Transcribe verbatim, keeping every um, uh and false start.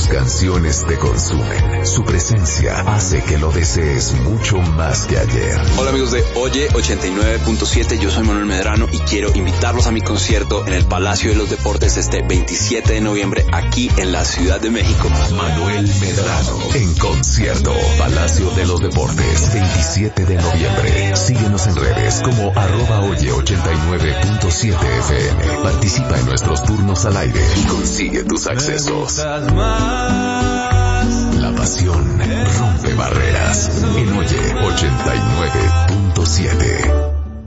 Sus canciones te consumen. Su presencia hace que lo desees mucho más que ayer. Hola amigos de Oye ochenta y nueve punto siete, yo soy Manuel Medrano y quiero invitarlos a mi concierto en el Palacio de los Deportes este veintisiete de noviembre aquí en la Ciudad de México. Manuel Medrano en concierto, Palacio de los Deportes, veintisiete de noviembre. Síguenos en redes como arroba oye ochenta y nueve punto siete F M. Participa en nuestros turnos al aire y consigue tus accesos. La pasión rompe barreras en Oye ochenta y nueve punto siete.